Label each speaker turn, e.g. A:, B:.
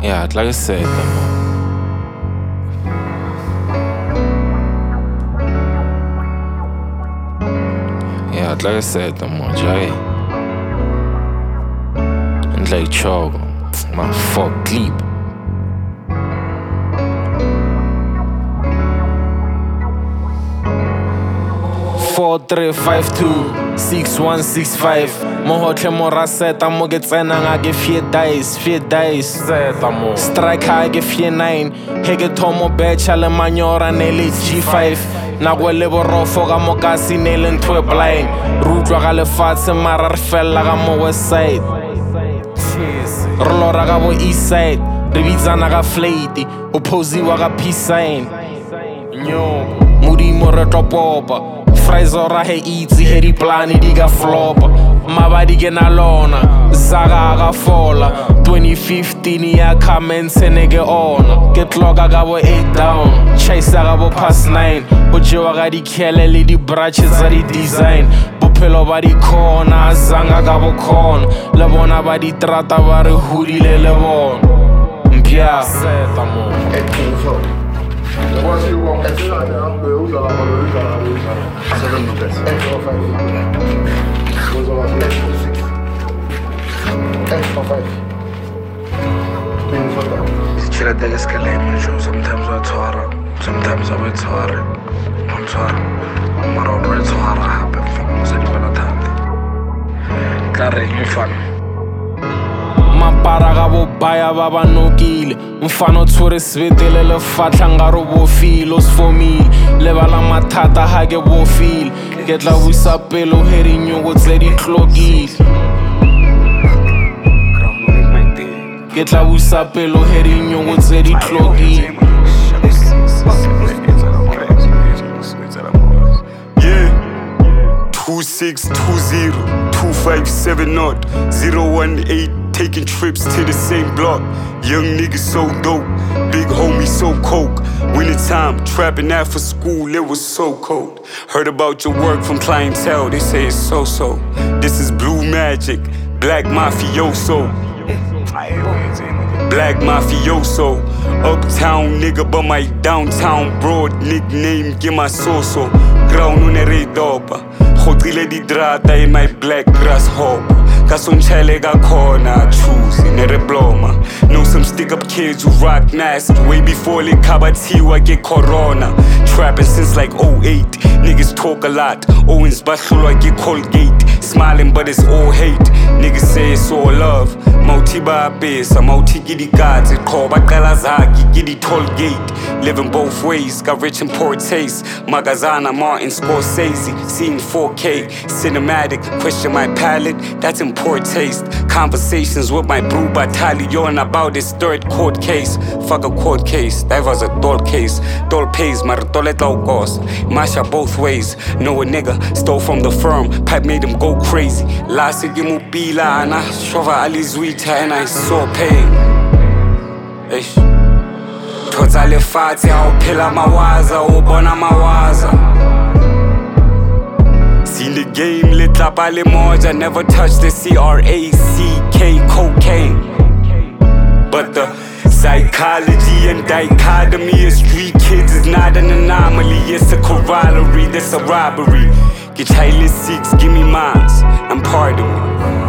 A: Yeah, like I said, yeah, like I said, Jay. And like Chogo, my fuck clip. 4352-6165 Mohotle moraseta mo ke tsena nga ke fie dice strike ha ke fie 9 he ke thomo betcha le manyora ne le G5 nako le borofo ka mokasi ne le ntwe blind rutlwa ga lefatshe mara re fella ka mo west side re lora ka bo east side re bitsana ka flate o posiwa ka peace sign modimo re topopa fries ora he easy he di plani di ka flopa mabadi ke na lona zaga ga fola 2015 ya comments ne ke ona ke tloka ka bo 8 down chase ga bo past 9 o jewa ga di khele le di branches za di design bophelo ba di khona zanga ka bo khona le bona ba di trata ba re hudile le bona mpya seta mo
B: Moi, si on fait ça, où ça va, ça donne une pièce. Sometimes I talk, sometimes I will talk. I'm sorry, but I'll read so hard I happen from the time. Carry you fun.
A: Mapara ga bo baya ba ba nokile mfano tshwere svetele le fatla nga ro bo feel os for me le bala mathata ha ke bo feel ke tla busa pelo heri nyongo tse di tlokile ke tla busa pelo heri nyongo tse di tlokile
C: 2620-257-018 taking trips to the same block. Young niggas so dope, big homie so coke. Winter time, trapping after school, it was so cold. Heard about your work from clientele, they say it's so-so. This is blue magic, black mafioso. Black mafioso, uptown nigga, but my downtown broad nickname, get my so-so. Ground on the redopa, khotile di drata in my black grasshopper. Kasonchele ga khona, choose in a diploma. Know some stick-up kids who rock nasty, way before le kabatiwa get corona. Trapping since like 08, niggas talk a lot. Owens bahlulwa get Colgate, smiling but it's all hate. Niggas say it's all love. Mautiba base, Mauti giddy gods, it called Bakalazaki, giddy toll gate. Living both ways, got rich and poor taste. Magazana, Martin Scorsese, seeing 4K, cinematic, question my palate, that's in poor taste. Conversations with my bro battalion about this third court case. Fuck a court case, that was a doll case. Doll pays, maratole cost. Masha both ways, know a nigga stole from the firm, pipe made him go crazy. Last gimu bila, and I shova alizwita, and I saw pain. Eish. Toza le fati, awuphela mawaza, ubona mawaza. Seen the game, lit up ale moja, never touched the CRACK cocaine. But the psychology and dichotomy of street kids is not an anomaly, it's a corollary, that's a robbery. Get Haile 6, give me mines, and pardon me.